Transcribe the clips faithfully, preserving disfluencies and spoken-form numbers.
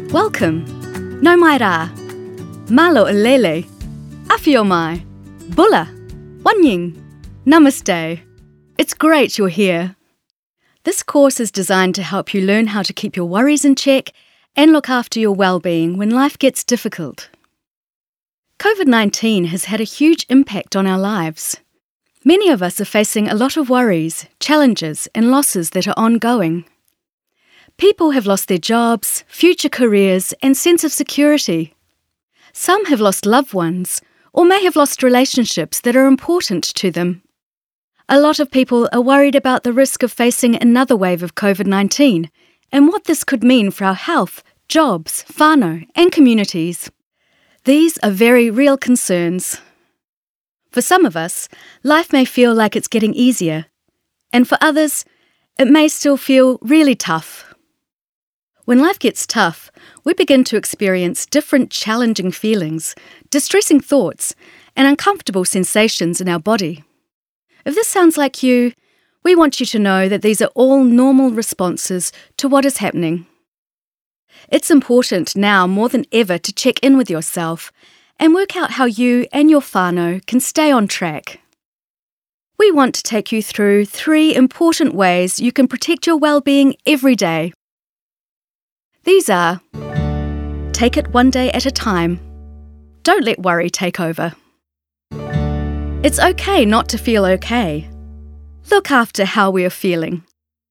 Welcome. Nau mai rā. Malo alele. Awhio mai. Bula. Wanying. Namaste. It's great you're here. This course is designed to help you learn how to keep your worries in check and look after your well-being when life gets difficult. COVID nineteen has had a huge impact on our lives. Many of us are facing a lot of worries, challenges and losses that are ongoing. People have lost their jobs, future careers and sense of security. Some have lost loved ones or may have lost relationships that are important to them. A lot of people are worried about the risk of facing another wave of COVID nineteen and what this could mean for our health, jobs, whānau and communities. These are very real concerns. For some of us, life may feel like it's getting easier, and for others, it may still feel really tough. When life gets tough, we begin to experience different challenging feelings, distressing thoughts, and uncomfortable sensations in our body. If this sounds like you, we want you to know that these are all normal responses to what is happening. It's important now more than ever to check in with yourself and work out how you and your whānau can stay on track. We want to take you through three important ways you can protect your well-being every day. These are: take it one day at a time. Don't let worry take over. It's okay not to feel okay. Look after how we are feeling.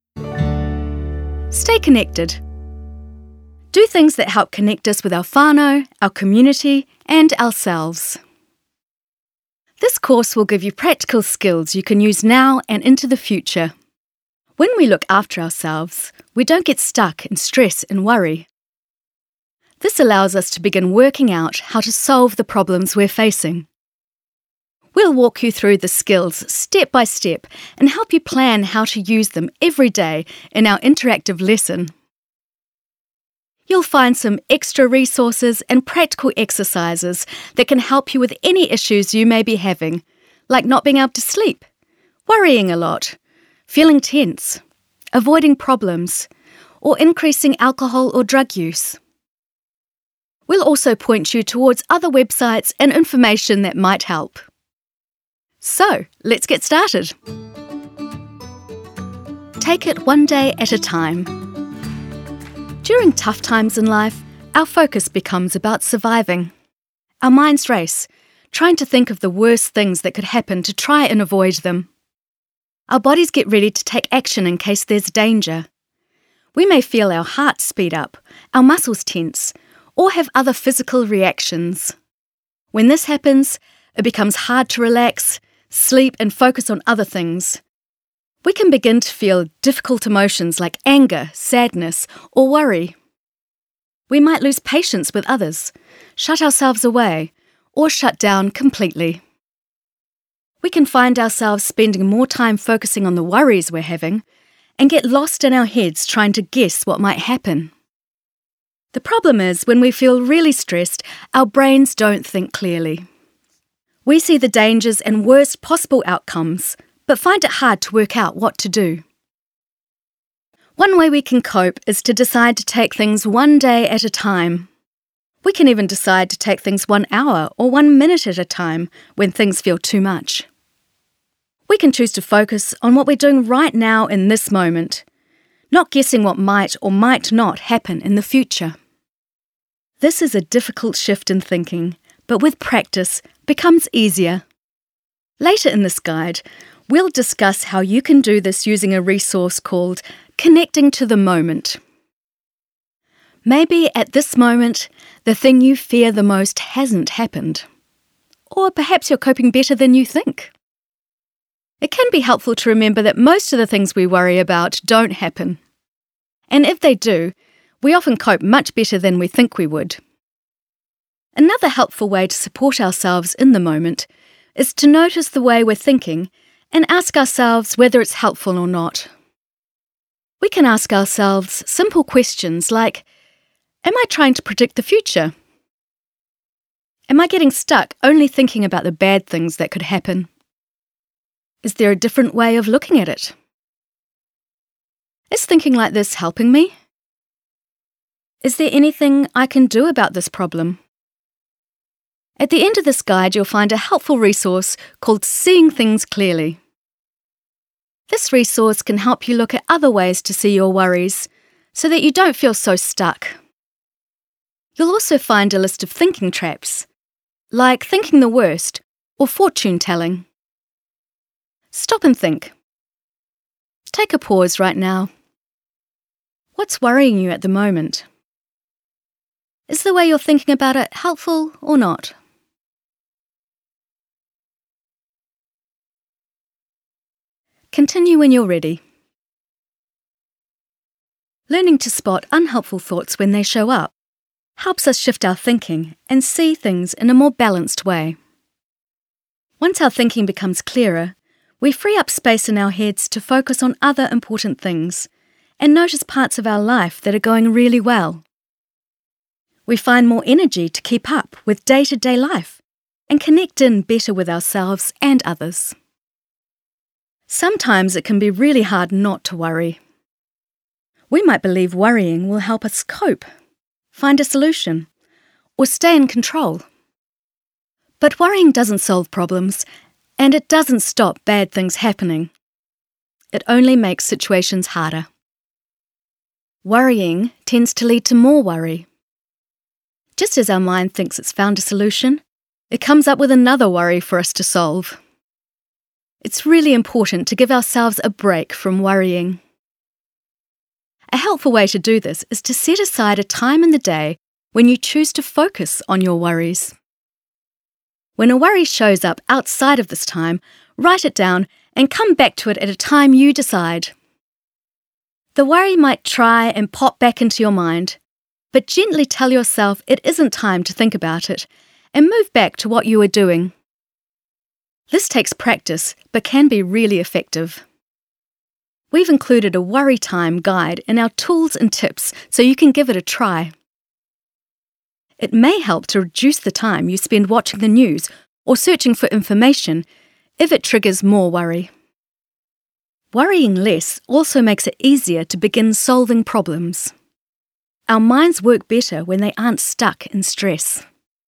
Stay connected. Do things that help connect us with our whānau, our community, and ourselves. This course will give you practical skills you can use now and into the future. When we look after ourselves, we don't get stuck in stress and worry. This allows us to begin working out how to solve the problems we're facing. We'll walk you through the skills step by step and help you plan how to use them every day in our interactive lesson. You'll find some extra resources and practical exercises that can help you with any issues you may be having, like not being able to sleep, worrying a lot, feeling tense, avoiding problems, or increasing alcohol or drug use. We'll also point you towards other websites and information that might help. So, let's get started. Take it one day at a time. During tough times in life, our focus becomes about surviving. Our minds race, trying to think of the worst things that could happen to try and avoid them. Our bodies get ready to take action in case there's danger. We may feel our heart speed up, our muscles tense, or have other physical reactions. When this happens, it becomes hard to relax, sleep and focus on other things. We can begin to feel difficult emotions like anger, sadness, or worry. We might lose patience with others, shut ourselves away, or shut down completely. We can find ourselves spending more time focusing on the worries we're having and get lost in our heads trying to guess what might happen. The problem is, when we feel really stressed, our brains don't think clearly. We see the dangers and worst possible outcomes, but find it hard to work out what to do. One way we can cope is to decide to take things one day at a time. We can even decide to take things one hour or one minute at a time when things feel too much. We can choose to focus on what we're doing right now in this moment, not guessing what might or might not happen in the future. This is a difficult shift in thinking, but with practice, becomes easier. Later in this guide, we'll discuss how you can do this using a resource called Connecting to the Moment. Maybe at this moment, the thing you fear the most hasn't happened. Or perhaps you're coping better than you think. It can be helpful to remember that most of the things we worry about don't happen. And if they do, we often cope much better than we think we would. Another helpful way to support ourselves in the moment is to notice the way we're thinking and ask ourselves whether it's helpful or not. We can ask ourselves simple questions like, am I trying to predict the future? Am I getting stuck only thinking about the bad things that could happen? Is there a different way of looking at it? Is thinking like this helping me? Is there anything I can do about this problem? At the end of this guide, you'll find a helpful resource called Seeing Things Clearly. This resource can help you look at other ways to see your worries so that you don't feel so stuck. You'll also find a list of thinking traps, like thinking the worst or fortune-telling. Stop and think. Take a pause right now. What's worrying you at the moment? Is the way you're thinking about it helpful or not? Continue when you're ready. Learning to spot unhelpful thoughts when they show up helps us shift our thinking and see things in a more balanced way. Once our thinking becomes clearer, we free up space in our heads to focus on other important things and notice parts of our life that are going really well. We find more energy to keep up with day-to-day life and connect in better with ourselves and others. Sometimes it can be really hard not to worry. We might believe worrying will help us cope, find a solution, or stay in control. But worrying doesn't solve problems, and it doesn't stop bad things happening. It only makes situations harder. Worrying tends to lead to more worry. Just as our mind thinks it's found a solution, it comes up with another worry for us to solve. It's really important to give ourselves a break from worrying. A helpful way to do this is to set aside a time in the day when you choose to focus on your worries. When a worry shows up outside of this time, write it down and come back to it at a time you decide. The worry might try and pop back into your mind, but gently tell yourself it isn't time to think about it and move back to what you are doing. This takes practice, but can be really effective. We've included a worry time guide in our tools and tips so you can give it a try. It may help to reduce the time you spend watching the news or searching for information if it triggers more worry. Worrying less also makes it easier to begin solving problems. Our minds work better when they aren't stuck in stress.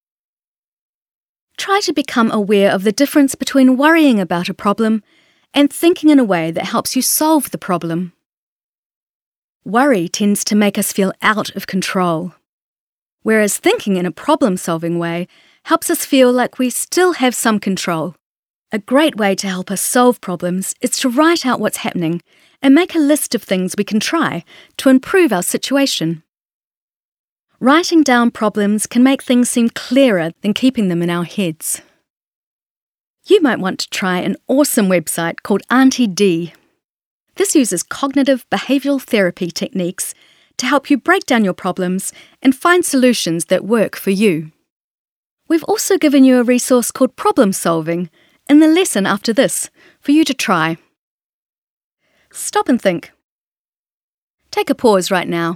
Try to become aware of the difference between worrying about a problem and thinking in a way that helps you solve the problem. Worry tends to make us feel out of control, whereas thinking in a problem-solving way helps us feel like we still have some control. A great way to help us solve problems is to write out what's happening and make a list of things we can try to improve our situation. Writing down problems can make things seem clearer than keeping them in our heads. You might want to try an awesome website called Auntie D. This uses cognitive behavioural therapy techniques to help you break down your problems and find solutions that work for you. We've also given you a resource called Problem Solving in the lesson after this for you to try. Stop and think. Take a pause right now.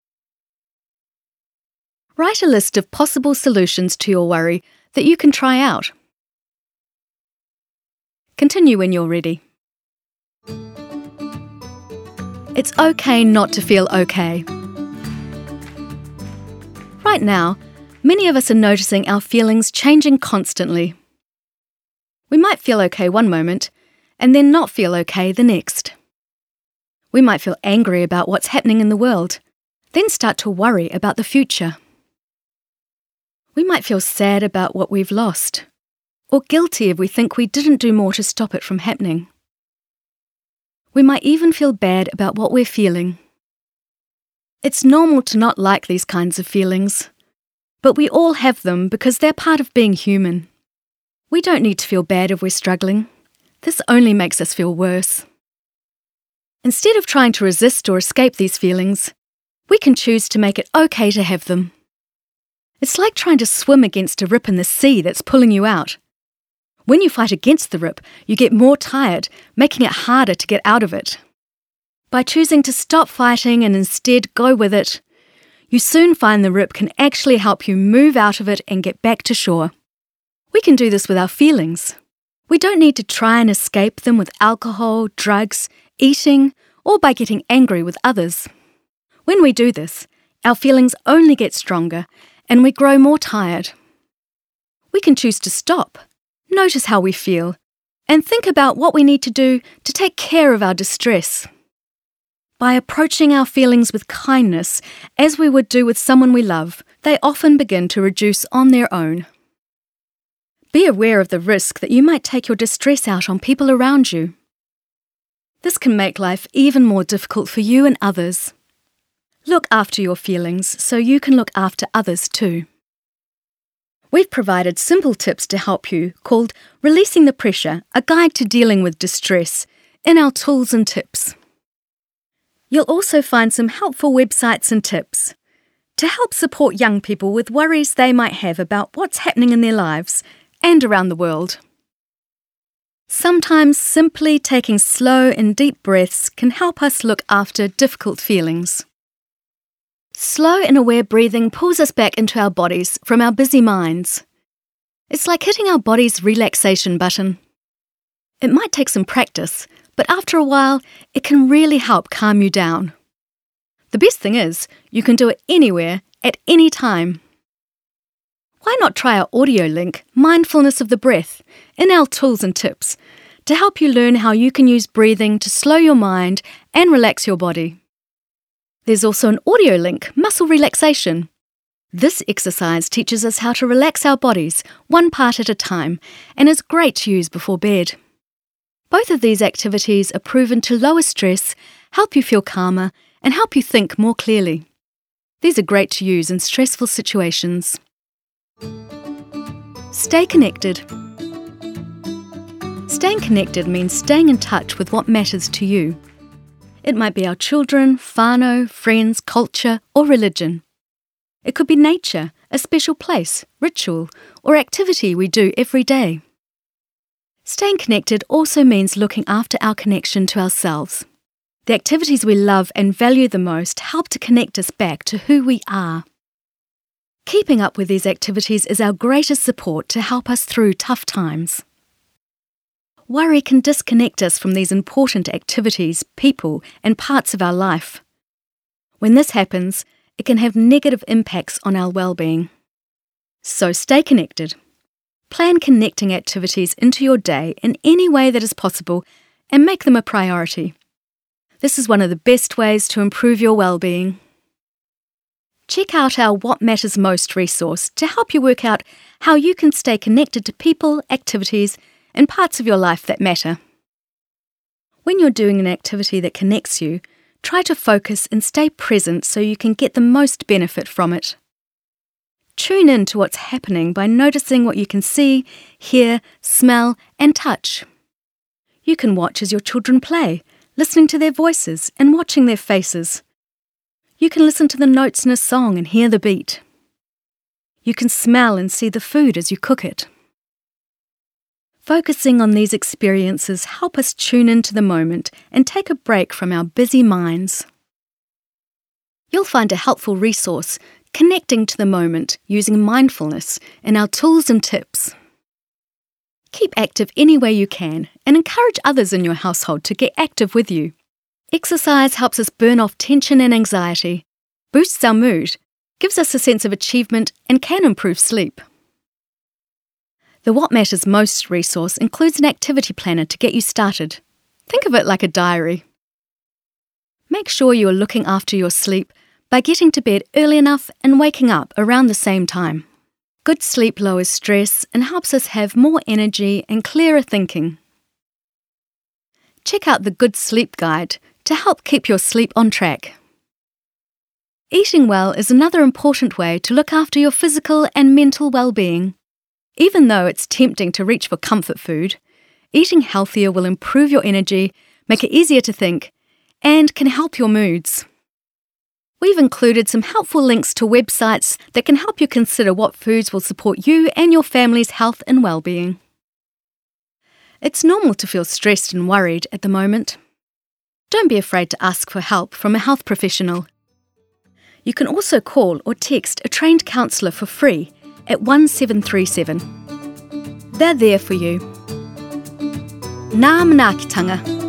Write a list of possible solutions to your worry that you can try out. Continue when you're ready. It's okay not to feel okay. Right now, many of us are noticing our feelings changing constantly. We might feel okay one moment and then not feel okay the next. We might feel angry about what's happening in the world, then start to worry about the future. We might feel sad about what we've lost, or guilty if we think we didn't do more to stop it from happening. We might even feel bad about what we're feeling. It's normal to not like these kinds of feelings, but we all have them because they're part of being human. We don't need to feel bad if we're struggling. This only makes us feel worse. Instead of trying to resist or escape these feelings, we can choose to make it okay to have them. It's like trying to swim against a rip in the sea that's pulling you out. When you fight against the rip, you get more tired, making it harder to get out of it. By choosing to stop fighting and instead go with it, you soon find the rip can actually help you move out of it and get back to shore. We can do this with our feelings. We don't need to try and escape them with alcohol, drugs, eating, or by getting angry with others. When we do this, our feelings only get stronger and we grow more tired. We can choose to stop, notice how we feel, and think about what we need to do to take care of our distress. By approaching our feelings with kindness, as we would do with someone we love, they often begin to reduce on their own. Be aware of the risk that you might take your distress out on people around you. This can make life even more difficult for you and others. Look after your feelings so you can look after others too. We've provided simple tips to help you called Releasing the Pressure, a guide to dealing with distress, in our tools and tips. You'll also find some helpful websites and tips to help support young people with worries they might have about what's happening in their lives and around the world. Sometimes simply taking slow and deep breaths can help us look after difficult feelings. Slow and aware breathing pulls us back into our bodies from our busy minds. It's like hitting our body's relaxation button. It might take some practice, but after a while, it can really help calm you down. The best thing is, you can do it anywhere, at any time. Why not try our audio link, Mindfulness of the Breath, in our tools and tips, to help you learn how you can use breathing to slow your mind and relax your body. There's also an audio link, Muscle Relaxation. This exercise teaches us how to relax our bodies, one part at a time, and is great to use before bed. Both of these activities are proven to lower stress, help you feel calmer, and help you think more clearly. These are great to use in stressful situations. Stay connected. Staying connected means staying in touch with what matters to you. It might be our children, whānau, friends, culture, or religion. It could be nature, a special place, ritual, or activity we do every day. Staying connected also means looking after our connection to ourselves. The activities we love and value the most help to connect us back to who we are. Keeping up with these activities is our greatest support to help us through tough times. Worry can disconnect us from these important activities, people, and parts of our life. When this happens, it can have negative impacts on our well-being. So stay connected. Plan connecting activities into your day in any way that is possible and make them a priority. This is one of the best ways to improve your well-being. Check out our What Matters Most resource to help you work out how you can stay connected to people, activities, and parts of your life that matter. When you're doing an activity that connects you, try to focus and stay present so you can get the most benefit from it. Tune in to what's happening by noticing what you can see, hear, smell, and touch. You can watch as your children play, listening to their voices and watching their faces. You can listen to the notes in a song and hear the beat. You can smell and see the food as you cook it. Focusing on these experiences help us tune into the moment and take a break from our busy minds. You'll find a helpful resource, Connecting to the Moment using mindfulness, in our tools and tips. Keep active any way you can and encourage others in your household to get active with you. Exercise helps us burn off tension and anxiety, boosts our mood, gives us a sense of achievement, and can improve sleep. The What Matters Most resource includes an activity planner to get you started. Think of it like a diary. Make sure you are looking after your sleep by getting to bed early enough and waking up around the same time. Good sleep lowers stress and helps us have more energy and clearer thinking. Check out the Good Sleep Guide to help keep your sleep on track. Eating well is another important way to look after your physical and mental well-being. Even though it's tempting to reach for comfort food, eating healthier will improve your energy, make it easier to think, and can help your moods. We've included some helpful links to websites that can help you consider what foods will support you and your family's health and well-being. It's normal to feel stressed and worried at the moment. Don't be afraid to ask for help from a health professional. You can also call or text a trained counsellor for free at one seven three seven. They're there for you. Ngā manaakitanga.